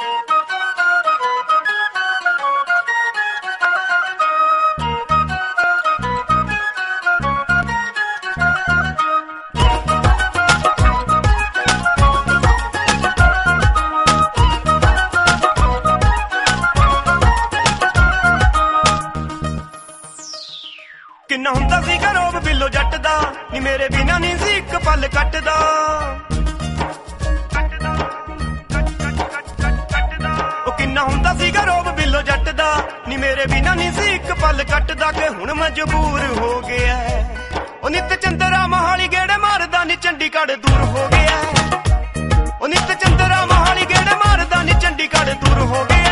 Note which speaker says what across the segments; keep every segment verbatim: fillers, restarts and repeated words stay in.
Speaker 1: किन्ना हुंदा सीगा रोब बिल्लो जट दा नी मेरे बिना नी सी इक पल कटदा ओ किन्ना हुंदा सीगा रोब बिल्लो जट दा नी मेरे बिना नी सी इक पल कटदा कि हुण मजबूर हो गया ओ नित चंद्रा मोहाली गेड़े मारदा नी चंडीगढ़ दूर हो गया ओ नित चंद्रा मोहाली गेड़े मारदा नी चंडीगढ़ दूर हो गया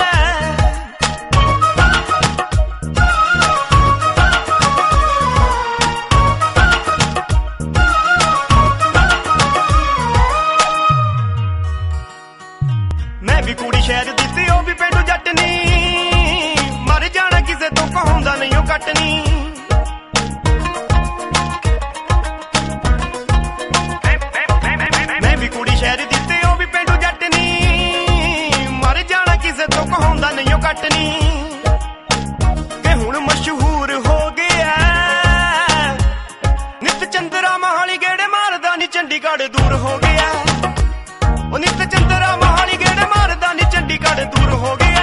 Speaker 1: कुड़ी शहर दी ओ भी पेंडू जट नी मर जाना किसे तो कहूंदा नहीं ओ कटनी मैं भी कुड़ी शहर दी ओ भी पेंडू जट नी मर जाना किसे तो कहूंदा नहीं ओ कटनी के हुण मशहूर हो गया नित चंद्रा मोहाली गेड़े मारदा नी चंडीगढ़ दूर हो गया ओ नित चंद्रा मोहाली गेड़े मारदा नी चंडीगढ़ दूर हो गया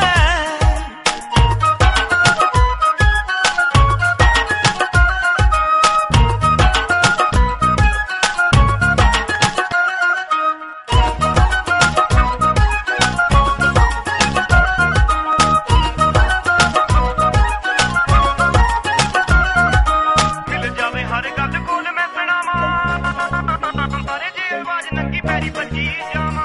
Speaker 1: मिल जावे हर गल कोल मैं सुनावा मारे जे आवाज नंगी पैरी भजी जावा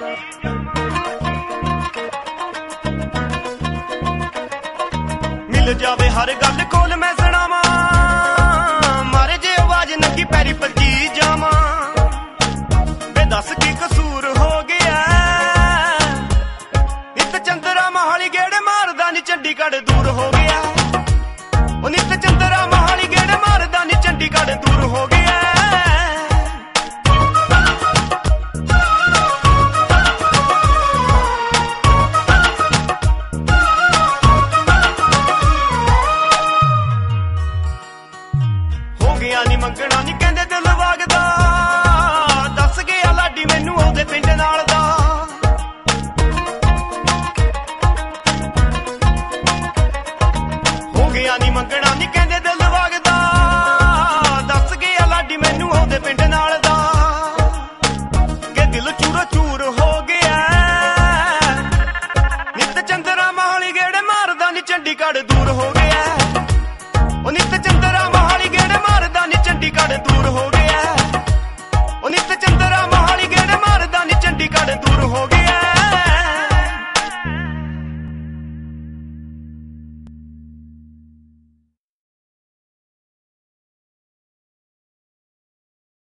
Speaker 1: मिल जावे हर गल कोल मैं सुनावा मारे जे आवाज नंगी पैरी भजी जावा बे दस की कसूर हो गया नित चंद्रा मोहाली गेड़े मारदा नी चंडीगढ़ दूर हो गया ओ नित चंद्रा मोहाली गेड़े मारदा नी चंडीगढ़ दूर हो गया नी मंगना नी कहंदे दिल वागदा दस गया लाडी मैनू ओदे पिंड नाल दा हो गया नी मंगना नी कहंदे दिल वागदा दस गया लाडी मैनू ओदे पिंड नाल दा के दिल चूरो चूर हो गया नित चंद्रा मोहाली गेड़े मारदा नी चंडीगढ़ दूर हो गया ओ नित चंद्रा मोहाली गेड़े मारदा नी चंडीगढ़ दूर हो गया ओ नित चंद्रा मोहाली गेड़े मारदा नी चंडीगढ़ दूर हो गया।